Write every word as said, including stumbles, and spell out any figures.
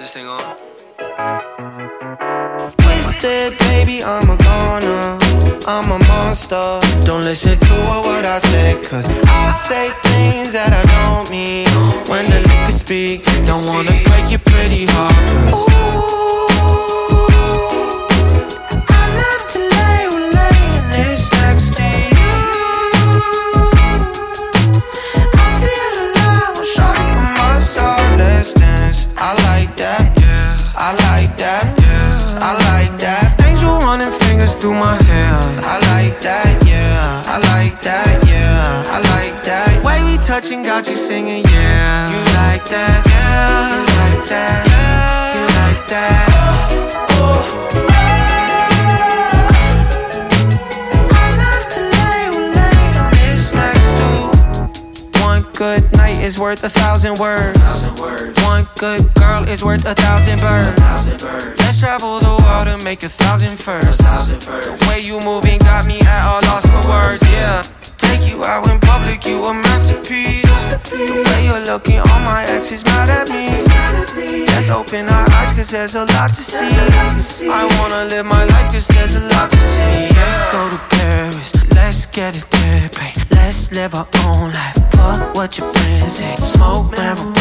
this thing on. Twisted, baby, I'm a goner, I'm a monster. Don't listen to what I say, cause I say things that I don't mean. When the liquor speak, don't wanna break your pretty heart, cause ooh, I love to lay when laying this next to you. I feel alive, I'm shawty on my side, let's dance. I like that, yeah, I like that, yeah, I like that. Angel running fingers through my hair. I like that, yeah, I like that, yeah, I like that. Way we touching got you singing, yeah. You like that, yeah, you like that, yeah, you like that. Oh, oh, yeah. I love to lay when laying this next to. One good night is worth a thousand words. One good girl is worth a thousand birds. Let's travel the world and make a thousand firsts. The way you moving got me at a loss for words, yeah. Take you out in public, you a masterpiece. The way you're looking, all my exes mad at me. Let's open our eyes, cause there's a lot to see. I wanna live my life, cause there's a lot to see. Let's go to Paris, let's get it there, babe. Let's live our own life, fuck what your friends say. Smoke marijuana